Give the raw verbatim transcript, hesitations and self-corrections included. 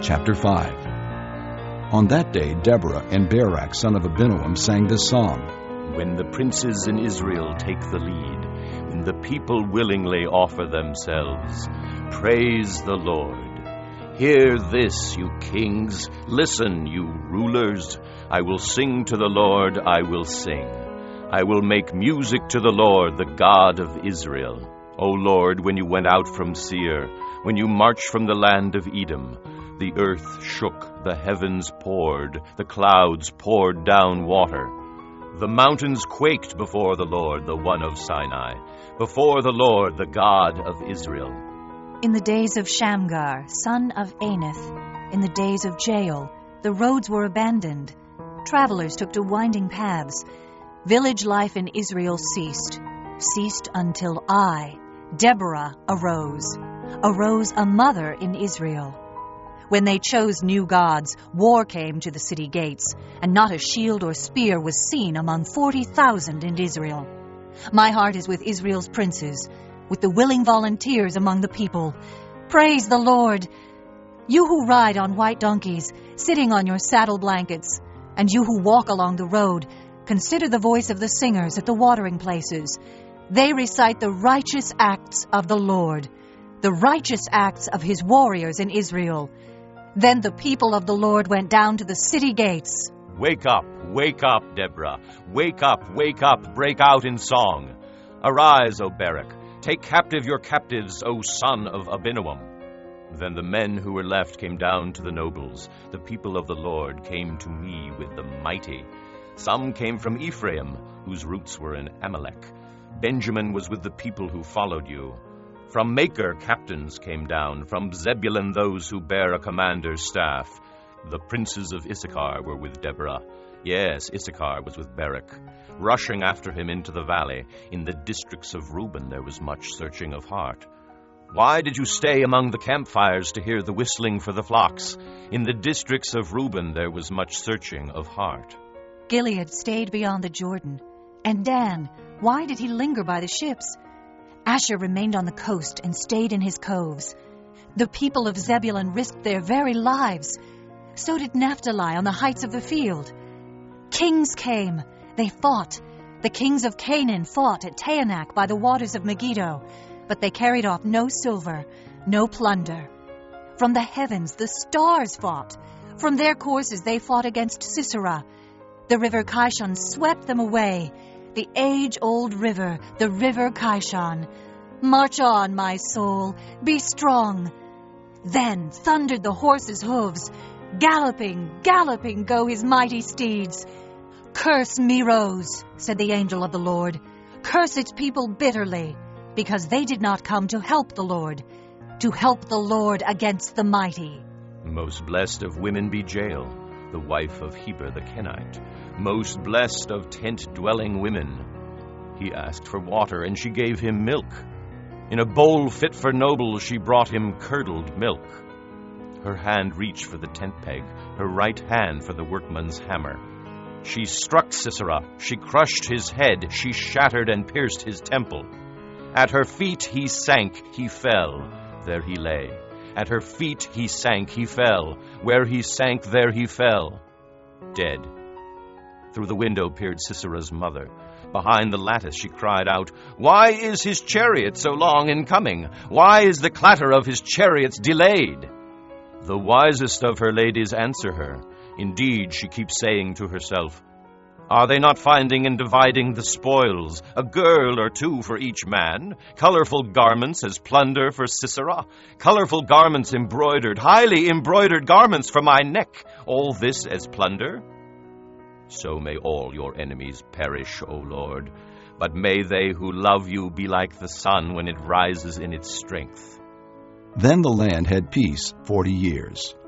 Chapter five. On that day Deborah and Barak son of Abinoam sang this song. When the princes in Israel take the lead, when the people willingly offer themselves, praise the Lord. Hear this, you kings. Listen, you rulers. I will sing to the Lord, I will sing. I will make music to the Lord, the God of Israel. O Lord, when you went out from Seir, when you marched from the land of Edom, the earth shook, the heavens poured, the clouds poured down water. The mountains quaked before the Lord, the one of Sinai, before the Lord, the God of Israel. In the days of Shamgar, son of Anath, in the days of Jael, the roads were abandoned. Travelers took to winding paths. Village life in Israel ceased, ceased until I, Deborah, arose, arose a mother in Israel. When they chose new gods, war came to the city gates, and not a shield or spear was seen among forty thousand in Israel. My heart is with Israel's princes, with the willing volunteers among the people. Praise the Lord! You who ride on white donkeys, sitting on your saddle blankets, and you who walk along the road, consider the voice of the singers at the watering places. They recite the righteous acts of the Lord, the righteous acts of his warriors in Israel. Then the people of the Lord went down to the city gates. Wake up, wake up, Deborah. Wake up, wake up, break out in song. Arise, O Barak. Take captive your captives, O son of Abinoam. Then the men who were left came down to the nobles. The people of the Lord came to me with the mighty. Some came from Ephraim, whose roots were in Amalek. Benjamin was with the people who followed you. From Makir captains came down, from Zebulun those who bear a commander's staff. The princes of Issachar were with Deborah. Yes, Issachar was with Barak. Rushing after him into the valley, in the districts of Reuben there was much searching of heart. Why did you stay among the campfires to hear the whistling for the flocks? In the districts of Reuben there was much searching of heart. Gilead stayed beyond the Jordan. And Dan, why did he linger by the ships? Asher remained on the coast and stayed in his coves. The people of Zebulun risked their very lives. So did Naphtali on the heights of the field. Kings came. They fought. The kings of Canaan fought at Taanach by the waters of Megiddo, but they carried off no silver, no plunder. From the heavens the stars fought. From their courses they fought against Sisera. The river Kishon swept them away. The age-old river, the river Kishon. March on, my soul, be strong. Then thundered the horses' hooves. Galloping, galloping go his mighty steeds. Curse Meroz, said the angel of the Lord. Curse its people bitterly, because they did not come to help the Lord, to help the Lord against the mighty. Most blessed of women be Jael, the wife of Heber the Kenite, most blessed of tent-dwelling women. He asked for water, and she gave him milk. In a bowl fit for nobles she brought him curdled milk. Her hand reached for the tent peg, her right hand for the workman's hammer. She struck Sisera, she crushed his head, she shattered and pierced his temple. At her feet he sank, he fell, there he lay. At her feet he sank, he fell. Where he sank, there he fell, dead. Through the window peered Sisera's mother. Behind the lattice she cried out, Why is his chariot so long in coming? Why is the clatter of his chariots delayed? The wisest of her ladies answer her. Indeed, she keeps saying to herself, Are they not finding and dividing the spoils, a girl or two for each man, colorful garments as plunder for Sisera, colorful garments embroidered, highly embroidered garments for my neck, all this as plunder? So may all your enemies perish, O Lord, but may they who love you be like the sun when it rises in its strength. Then the land had peace forty years.